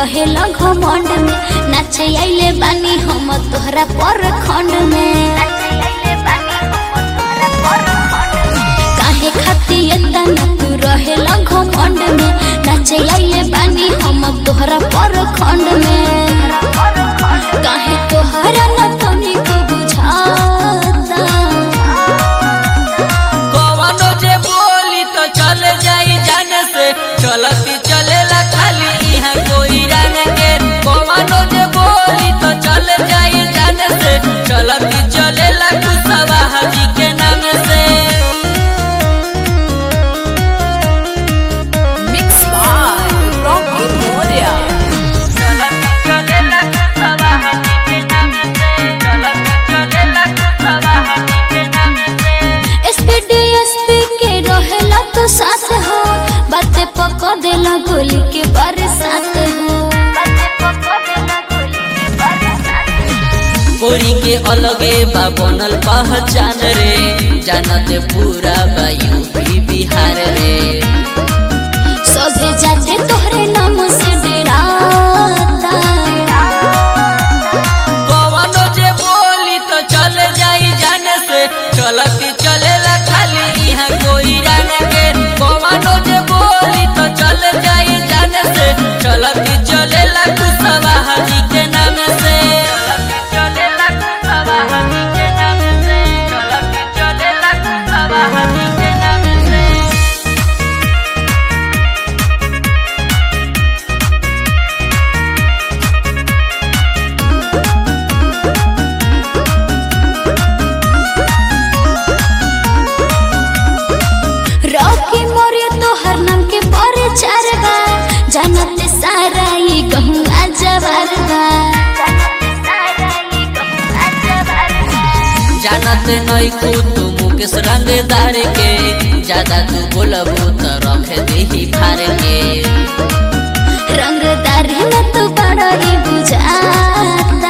रहेला घमंड में नाचे आइले बानी हम तोहरा पर खंड में काहे खाती इतना तू रहेला घमंड में नाचे आइले बानी हम तोहरा पर खंड में काहे तोहरा न तनिको बुझाता कवनो जे बोली तो चल जाई जान से चलती चलेला खाली इहाँ कोई रंग के कवनो जे बोली तो चल जाई जान से चलती चलेला कुशवाहा जी के नाम से Mixed by Rocky Moria. चलती चलेला कुशवाहा जी के नाम से चलती चलेला कुशवाहा जी के नाम से एसपी के रहेला तो साथ हो बातें पका देला गोली के बरसात हो गोरी के अलगे बा बनल पहचान रे जानत पूरा बा यूपी बिहार रे सभे जाते तोहरे नाम से डराता कवनो जे बोली तो चल जाई जान से चलती चलेला खाली इहाँ कोई रंग के कवनो जे बोली तो चल जाई जान से चलती चलेला कुशवाहा जी के नाम से चलेला कुशवाहा जी के नाम से चलती चलेला कुशवाहा जी के नाम से रॉकी मोरिया तोहर नाम के प्रचार बा जानत सारा ये कहूँ अजबर बा जानत नहीं को तू मुकेश रंगदार के ज्यादा तू बोलबू तो रख देही फार के रंगदार न तो बड़ा ही बुझाता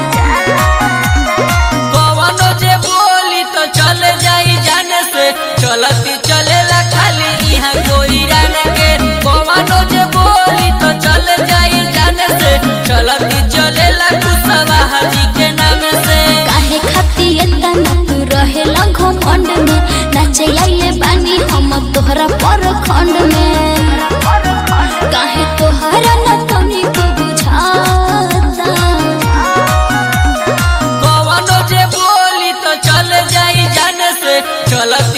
कवनो जे बोली तो चल जाई जान से चलती चलेला खाली इहाँ कोई रंग के कवनो जे बोली तो चल जाई जान से चलती चलेला कुशवाहा जी के नाम से काहे खाती इतना तू रहेला घमंड में नाचे आइले बानी हम तोहरा पर खंड में काहे तोहरा न तनिको बुझाता कवनो जे बोली तो चल जाई जान से चलती